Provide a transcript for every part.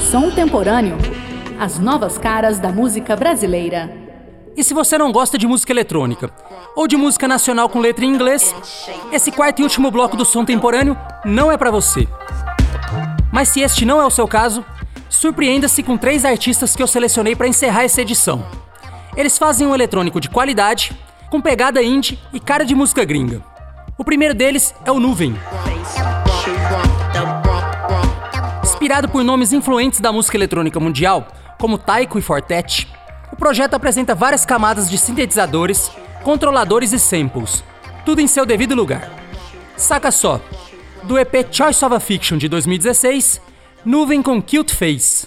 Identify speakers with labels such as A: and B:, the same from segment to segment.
A: Som Temporâneo. As novas caras da música brasileira.
B: E se você não gosta de música eletrônica ou de música nacional com letra em inglês, esse quarto e último bloco do Som Temporâneo não é pra você. Mas se este não é o seu caso, surpreenda-se com 3 artistas que eu selecionei pra encerrar essa edição. Eles fazem um eletrônico de qualidade, com pegada indie e cara de música gringa. O primeiro deles é o Nuvem. Inspirado por nomes influentes da música eletrônica mundial, como Taiko e Fortet, o projeto apresenta várias camadas de sintetizadores, controladores e samples, tudo em seu devido lugar. Saca só, do EP Choice of a Fiction de 2016, Nuvem com Cute Face.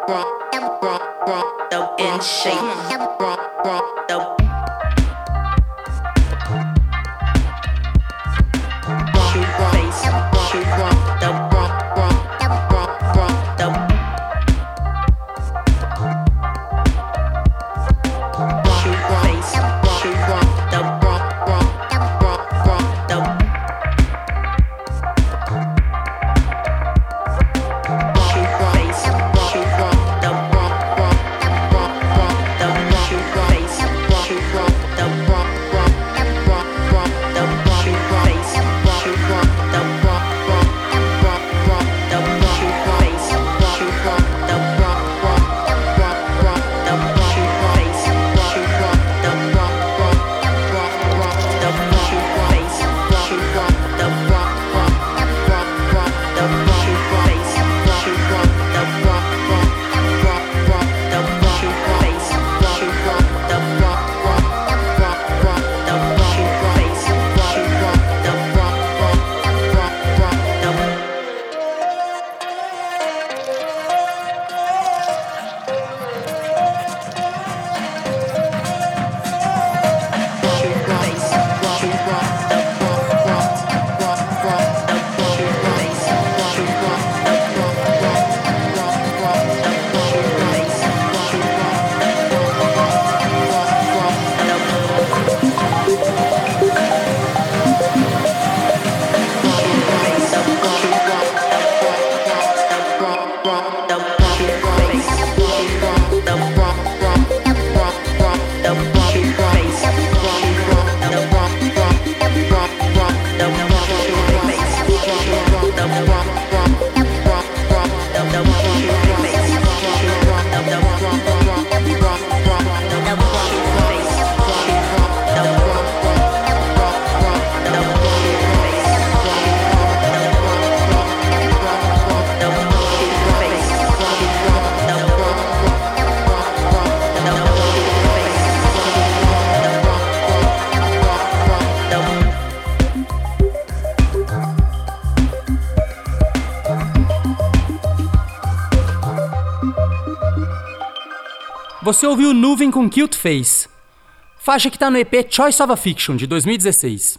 B: Você ouviu Nuvem com Cute Face, faixa que tá no EP Choice of a Fiction, de 2016.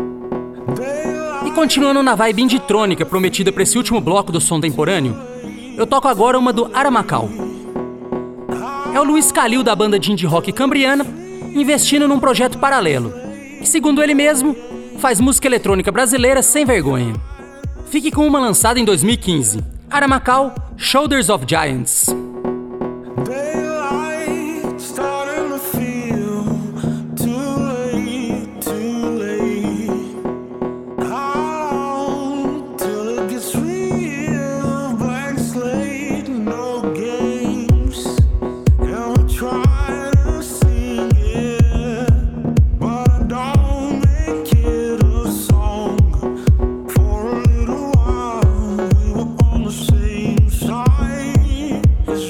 B: E continuando na vibe inditrônica prometida para esse último bloco do Som Temporâneo, eu toco agora uma do Aramacau. É o Luiz Calil da banda de indie rock cambriana, investindo num projeto paralelo, que segundo ele mesmo, faz música eletrônica brasileira sem vergonha. Fique com uma lançada em 2015, Aramacau, Shoulders of Giants.
C: Same side.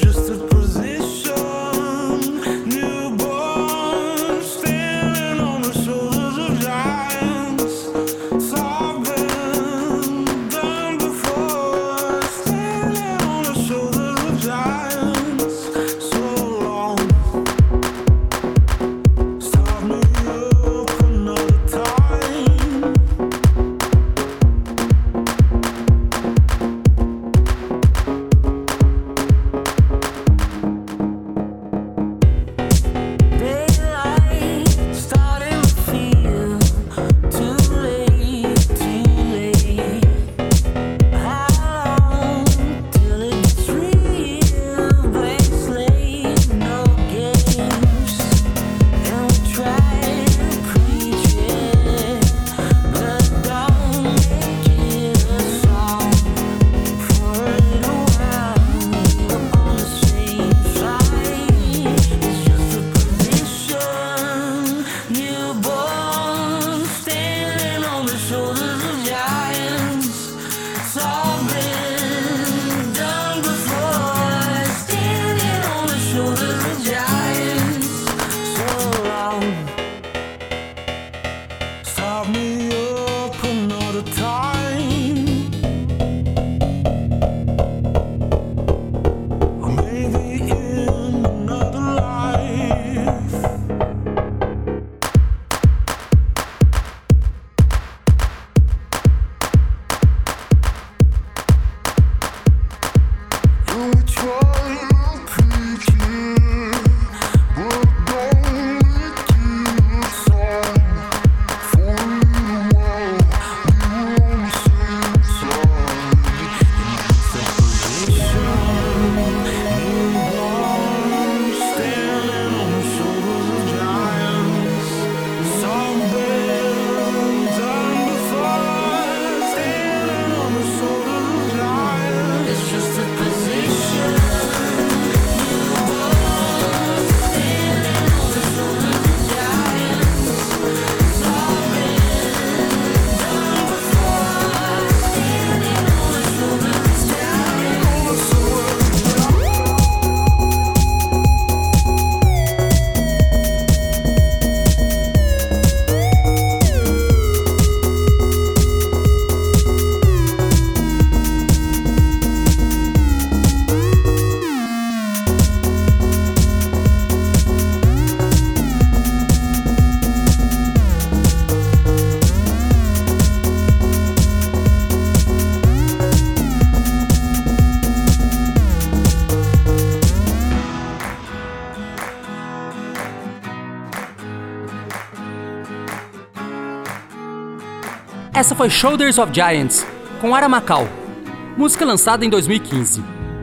B: Essa foi Shoulders of Giants, com Ara Macau, música lançada em 2015.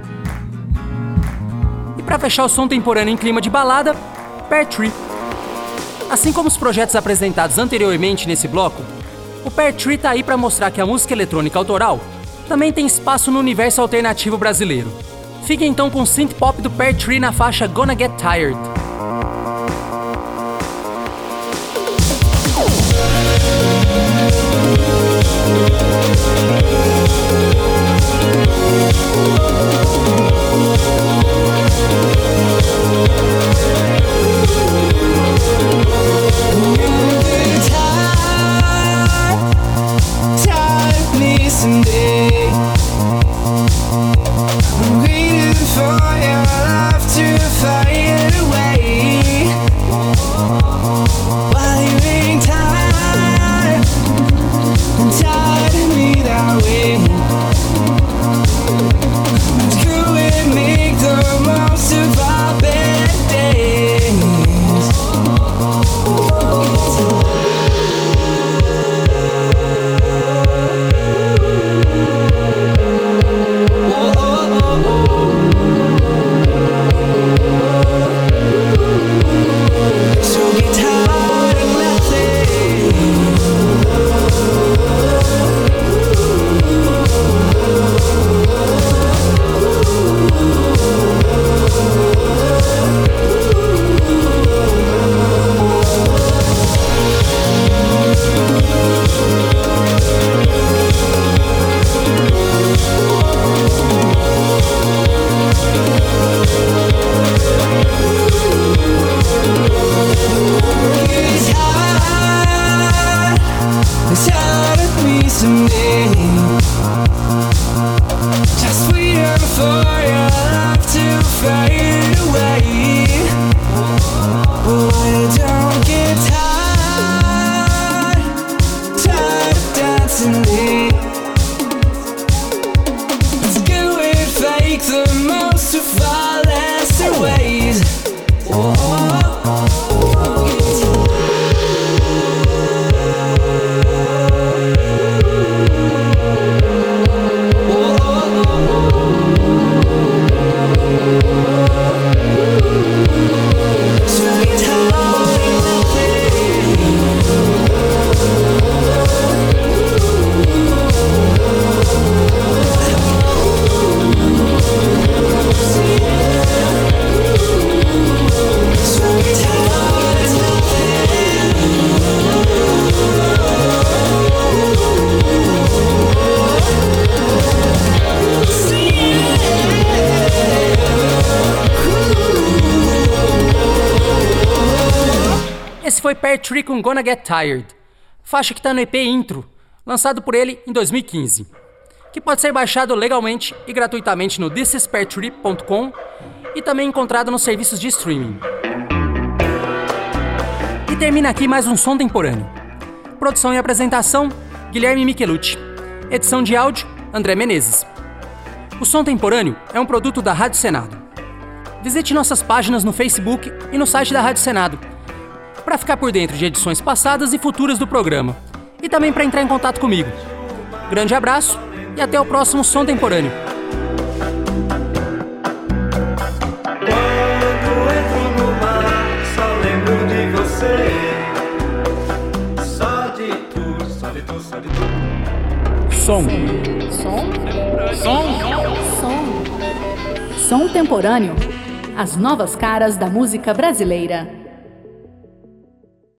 B: E para fechar o som temporâneo em clima de balada, Pear Tree. Assim como os projetos apresentados anteriormente nesse bloco, o Pear Tree tá aí para mostrar que a música eletrônica autoral também tem espaço no universo alternativo brasileiro. Fique então com o synth pop do Pear Tree na faixa Gonna Get Tired. Foi Pear Tree com Gonna Get Tired, faixa que tá no EP Intro, lançado por ele em 2015, que pode ser baixado legalmente e gratuitamente no thisispeartree.com e também encontrado nos serviços de streaming. E termina aqui mais um som temporâneo. Produção e apresentação, Guilherme Michelucci. Edição de áudio, André Menezes. O Som Temporâneo é um produto da Rádio Senado. Visite nossas páginas no Facebook e no site da Rádio Senado para ficar por dentro de edições passadas e futuras do programa. E também para entrar em contato comigo. Grande abraço e até o próximo Som Temporâneo.
C: Quando entro no mar, só lembro de você. Só de tu, só de tu, só de tu.
A: Som Temporâneo. As novas caras da música brasileira.